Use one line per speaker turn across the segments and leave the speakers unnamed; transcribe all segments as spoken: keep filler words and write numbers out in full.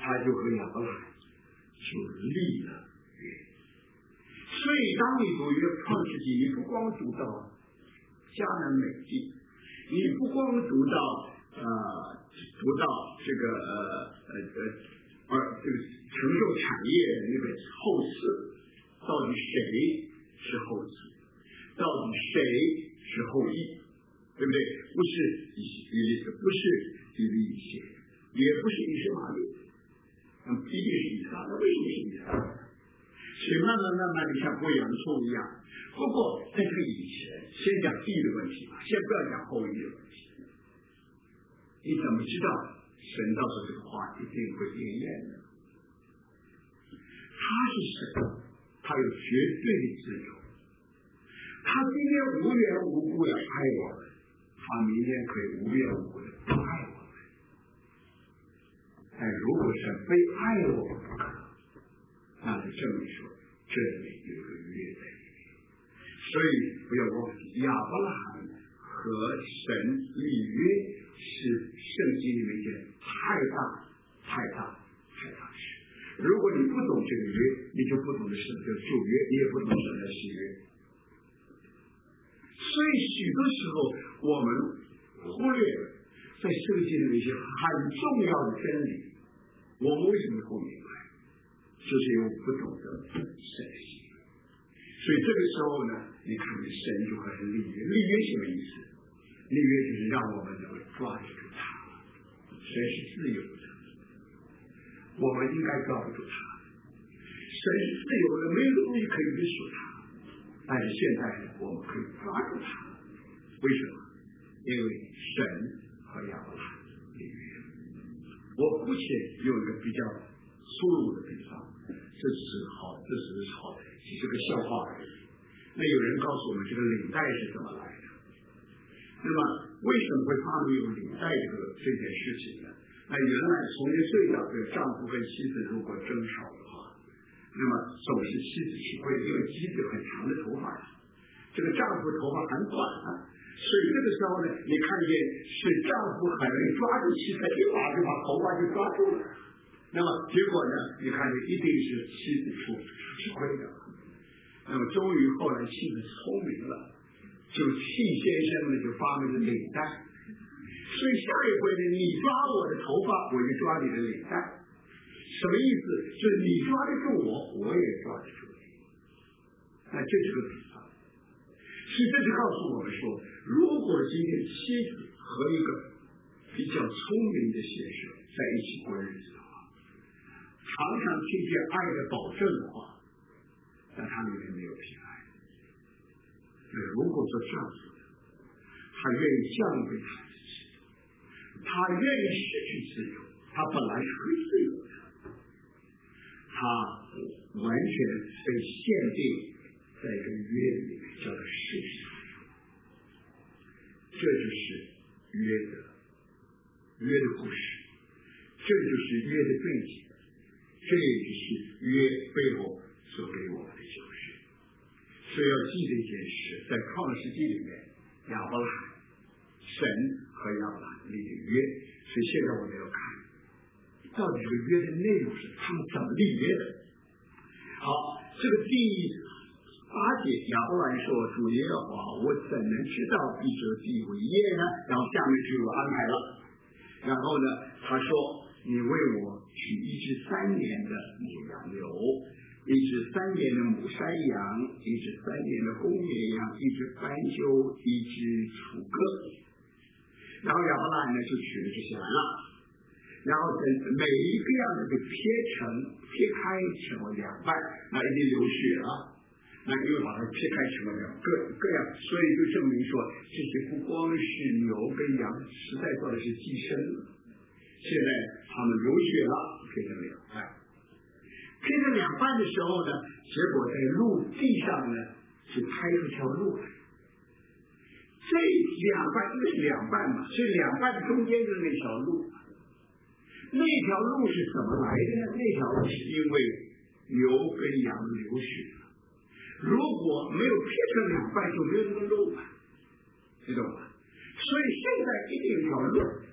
他就和亚伯兰就立了约。所以当你读约创世纪，你不光读到迦南美地，你不光读到呃读到这个呃呃呃这个承受产业那个后嗣，到底谁是后嗣，到底谁是后裔，对不对？不是以以不是以利以谢，也不是以实玛利，那么一定是以撒。那为什么是以撒？所以慢慢慢慢的像剥洋葱一样。不过在这个以前，先讲地的问题吧，先不要讲后裔的问题。你怎么知道神到时候这个话一定会应验呢？他是神，他有绝对的自由。他今天无缘无故的爱我们，他明天可以无缘无故的不爱我们。但如果神非爱我们不可，那就证明说这里有一个约在里面。所以不要忘记亚伯拉罕和神立约是圣经里面一件太大太大太大的事。如果你不懂这个约，你就不懂得什么叫旧约，你也不懂什么叫新约。所以许多时候我们忽略了在圣经里面一些很重要的真理。我们为什么不明白？就是因为不懂得圣经。所以这个时候呢，你看见神就开始立约。立约什么意思？立约就是让我们能够抓住他。神是自由的，我们应该抓不住他。神是自由的，没有东西可以约束他。但是现在我们可以抓住他。为什么？因为神和亚伯拉罕立约。我姑且用一个比较粗鲁的比方，这只是好，这只是好，只是个笑话而已。那有人告诉我们这个领带是怎么来的？那么为什么会发明有领带这个这件事情呢？那原来从前最早的丈夫跟妻子如果争吵的话，那么总是妻子吃亏，因为妻子有很长的头发，这个丈夫头发很短啊，所以这个时候呢，你看见是丈夫很容易抓住妻子，一把就把头发就抓住了。那么结果呢？你看见一定是妻子出吃亏的。那么终于后来妻子聪明了，就戚先生呢就发明了领带。所以下一回呢，你抓我的头发，我就抓你的领带。什么意思？就是你抓得住我，我也抓得住你。那这是个比方。所以这就告诉我们说，如果今天妻子和一个比较聪明的先生在一起过日子的话，常常听见爱的保证的话，但他里面没有平安。那如果说丈夫他愿意降卑他自己，他愿意失去自由，他本来是可以自由的，他完全被限定在一个约里面，叫做世俗。这就是约的约的故事，这就是约的背景，这也就是约背后所给我们的救赎。所以要记这件事，在创世纪里面，亚伯拉罕神和亚伯拉罕立的约。所以现在我们要看到底这个约的内容是他们怎么立约的。好，这个第八节亚伯兰说，主耶和华，我怎能知道必得地为业呢？然后下面就有安排了。然后呢，他说，你为我取一只三年的母羊牛，一只三年的母山羊，一只三年的公绵羊，一只斑鸠，一只雏鸽。然后亚伯拉罕呢就取了这些来了，然后等每一个样子就撇成撇开成为两半，那一定流血了，那因为把它撇开成为两个各样，所以就证明说这些不光是牛跟羊，实在做的是寄生了。现在他们流血了，撇成两半，撇成两半的时候呢，结果在陆地上呢就开出条路来。这两半因为是两半嘛，所以两半的中间就是那条路。那条路是怎么来的呢？那条路是因为牛跟羊流血了，如果没有撇成两半，就没有这个路了，知道吧？所以现在一定有条路，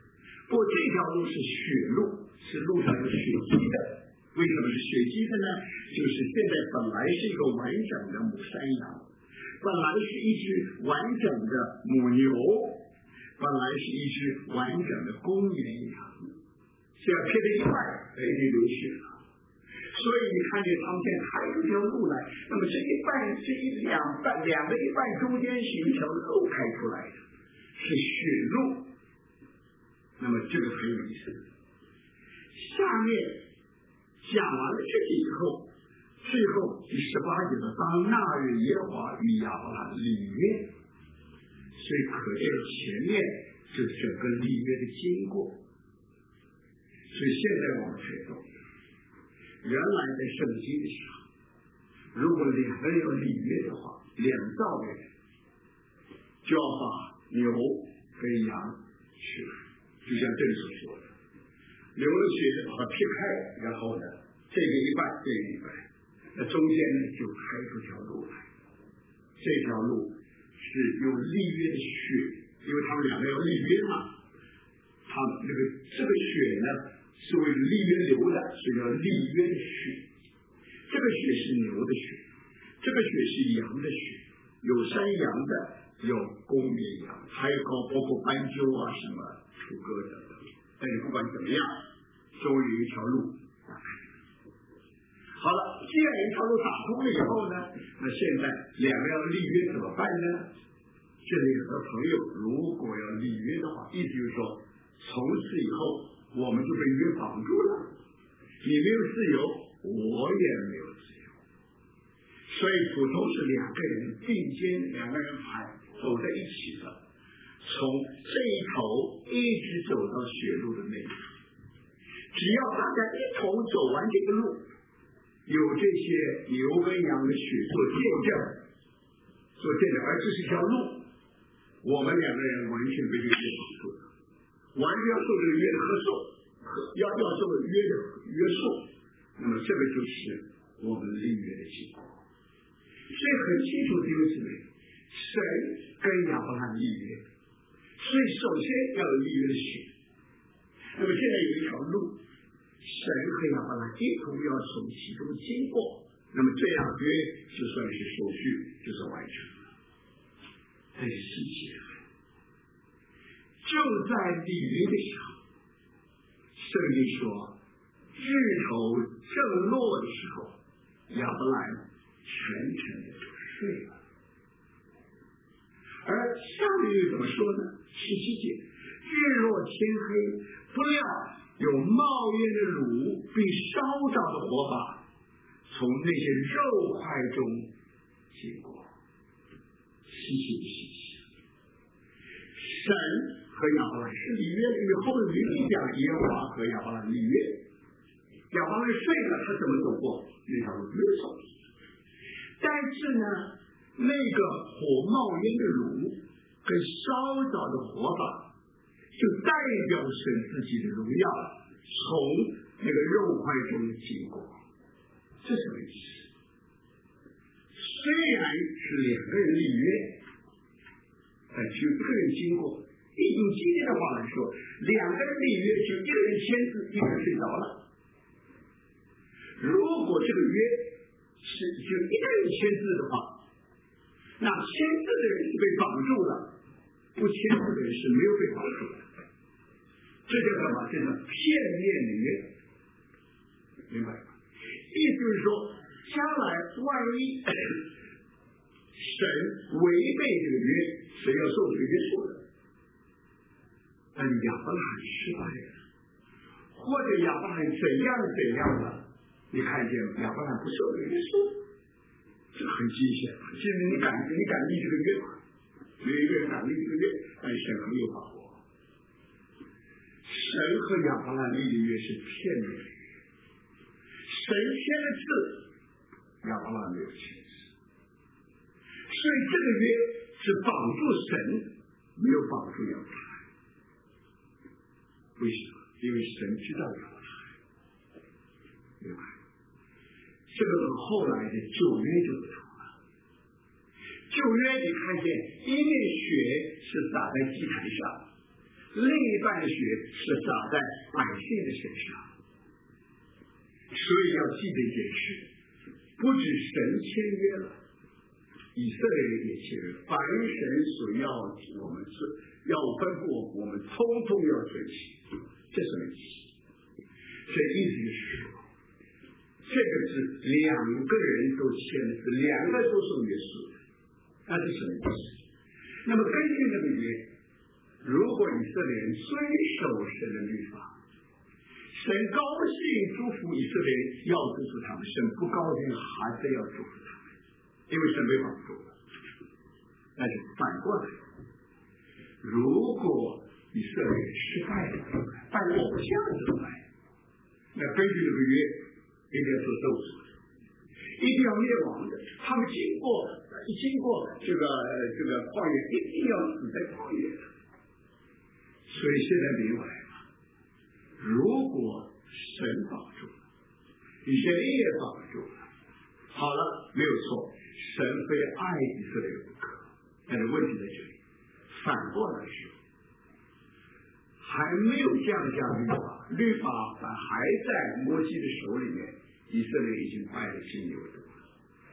不过这条路是血路，是路上有血迹的。为什么是血迹的呢？就是现在本来是一个完整的母山羊，本来是一只完整的母牛，本来是一只完整的公绵羊，现在撇了一半，哎，就流血了。所以你看见他们现在开出条路来，那么这一半这一两半两个一半中间是一条路开出来的，是血路。那么这个很有意思。下面讲完了这些以后，最后第十八节的当那日耶和华与亚伯兰立约，所以可见前面就是整个立约的经过。所以现在我们才懂，原来在圣经的时候，如果两个人有立约的话，两造人就要把牛跟羊取来，就像这里所说的，流了血把它劈开，然后呢这个一半这个一半，那中间呢就开出条路来。这条路是有立约的血，因为他们两个要立约嘛，他们那个这个血呢是为立约流的，所以叫立约的血。这个血是牛的血，这个血是羊的血，有山羊的，有公绵羊，还有包括斑鸠啊什么雏鸽等等。但是不管怎么样，终于一条路打开。好了，既然一条路打通了以后呢，那现在两个要立约怎么办呢？这里有的朋友如果要立约的话，意思就是说，从此以后我们就被约绑住了，你没有自由，我也没有自由。所以普通是两个人并肩，两个人排走在一起的，从这一头一直走到血路的那一头。只要大家一同走完这个路，有这些牛跟羊的血做见证，做见证，而这是条路，我们两个人完全被这个约绑住了，完全要受这个约的合受，要要受约的约束。那么这个就是我们立约的结果。所以很清楚弟兄姊妹，神跟亚伯拉罕立约，所以首先要有立约的血。那么现在有一条路，神和亚伯拉罕一同要从其中经过，那么这样约就算是手续就是完成了。这是细节。就在立约的时候，圣经说日头正落的时候，亚伯兰全程的就睡了。而下面又怎么说呢？十七节，日落天黑，不料有冒烟的炉并烧着的火把从那些肉块中经过。稀奇的稀奇，神和亚伯兰是立约的，因为后面没讲耶和华和亚伯兰立约。亚伯兰睡了，他怎么走过那条路？没有走。但是呢，那个火冒烟的炉跟烧着的火把，就代表神自己的荣耀从那个肉块中经过。这什么意思？虽然是两个人立约，但只有一个人经过。用今天的话来说，两个人立约，就一个人签字，一个人睡着了。如果这个约是就一个人签字的话，那签字的人是被绑住了，不签字的人是没有被绑住的。这叫什么？这叫片面的约，明白吗？意思就是说，将来万一神违背这个约，神要受这个约束的。但亚伯拉罕失败了，或者亚伯拉罕怎样怎样了，你看见亚伯拉罕不受这个约束，这很惊险。现在你敢你敢立这个约吗？没有一个人敢立这个约，但神很有把握。神和亚伯拉罕立的约是骗人的约，神签了字，亚伯拉罕没有签字，所以这个约是绑住神，没有绑住亚伯拉罕。为什么？因为神知道亚伯拉罕，明白？这个和后来的旧约就不同了。旧约你看见，因为血是洒在祭坛上， 另一半的血是洒在百姓的身上。所以要记得一件事，不止神签约了，以色列人也签约，凡神所要我们是要吩咐我们通通要遵行，这什么意思？这意思就是说，这个是两个人都签的，是两个都是约束的，那是什么意思？那么根据这个约，如果以色列人遵守神的律法，神高兴祝福以色列人，要祝福他们；神不高兴，还是要祝福他们，因为神没帮助了。但是反过来，如果以色列人失败了，拜偶像怎么办？那根据这个约，一定要做咒诅的，一定要灭亡的。他们经过经过这个这个旷野，一定要死在旷野的。所以现在明白了，如果神保住了，人也保住了，好了，没有错，神非爱以色列人不可。但是问题在这里，反过来说，还没有降下律法，律法还在摩西的手里面，以色列已经拜了金牛犊了。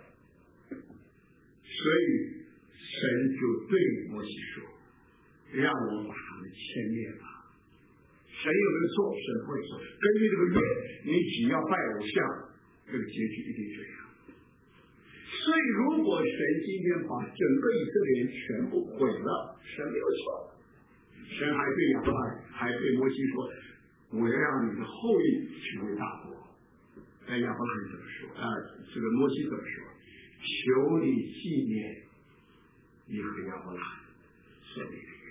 所以神就对摩西说，让我把他们牵灭吧。神有没有错？神会错。根据这个约，你只要拜偶像，这个结局一定这样。所以如果神今天把整个以色列人全部毁了，神没有错。神还对亚伯拉罕，还对摩西说，我要让你的后裔成为大国。但亚伯拉罕怎么说？啊、呃，这个摩西怎么说？求你纪念你和亚伯拉罕所立的约。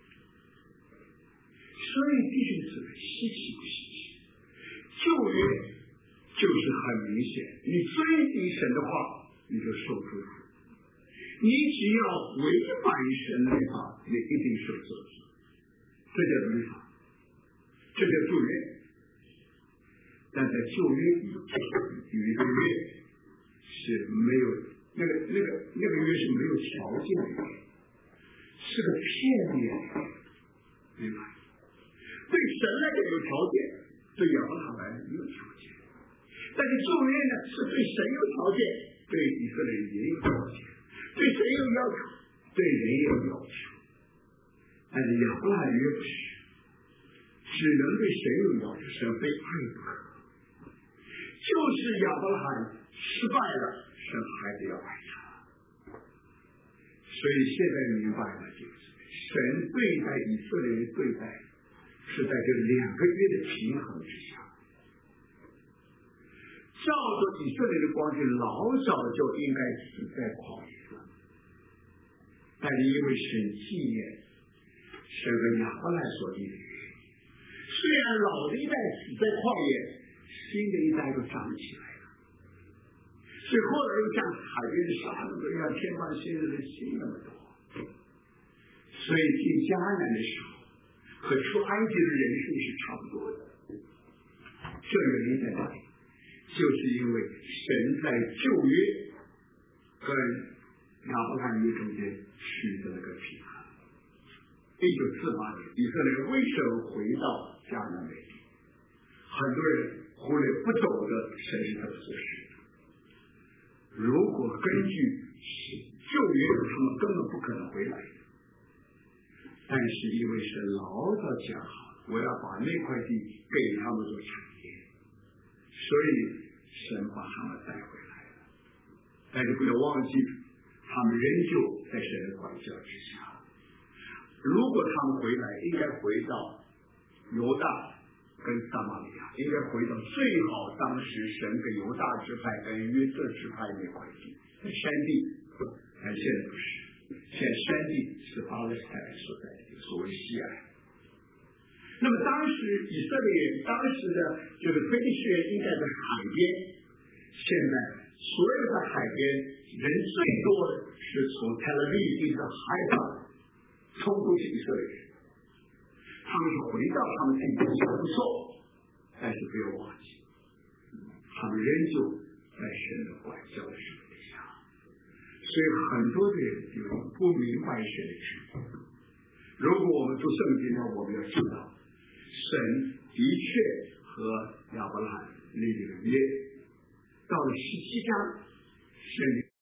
所以弟兄姊妹，稀奇不稀奇？旧约就是很明显，你遵行神的话，你就受祝福；你只要违反神的律法，你一定受咒诅。这叫律法，这叫旧约。但在旧约里有一个约是没有，那个那个那个约是没有条件的约，是个片面的约，明白？对神来讲有条件，对亚伯拉罕来讲没有条件。但是旧约呢，是对神有条件，对以色列人也有条件，对神有要求，对人也有要求。但是亚伯拉罕约不是，只能对神有要求，神非爱不可。就是亚伯拉罕失败了，神还是要爱他。所以现在明白了，就是神对待以色列人对待是在这两个约的平衡之下。照着以色列的光景，老早就应该死在旷野了，但是因为神纪念神和亚伯拉罕所立的约，虽然老的一代死在旷野，新的一代都长起来了，所以后来又像海边的沙子一样，天上现在的星那么多。所以进迦南的时候和出埃及的人数是差不多的。这原因在哪里？就是因为神在旧约跟亚伯拉罕约中间取得了个平衡。一九四八年，以色列人为什么回到迦南美地？很多人忽略不懂得神是怎么做事的。如果根据旧约，他们根本不可能回来的。但是因为神老早讲好，我要把那块地给他们做产业，所以神把他们带回来了。但是不要忘记，他们仍旧在神的管教之下。如果他们回来，应该回到犹大跟撒玛利亚，应该回到最好当时神给犹大支派跟约瑟支派那块地，在山地，但现在不是。现在山地是巴勒斯坦所在的所谓西岸。那么当时以色列人当时的这个非利士人应该在海边，现在所有的海边人最多的是从泰勒利一直到海法，冲出去以色列人，他们是回到他们自己的小不错，但是不要忘记，他们仍旧在神的管教的手底下。所以很多的人就是不明白神的旨意， 如果我们读圣经呢，我们要知道，神的确和亚伯拉罕立了约。到了十七章，神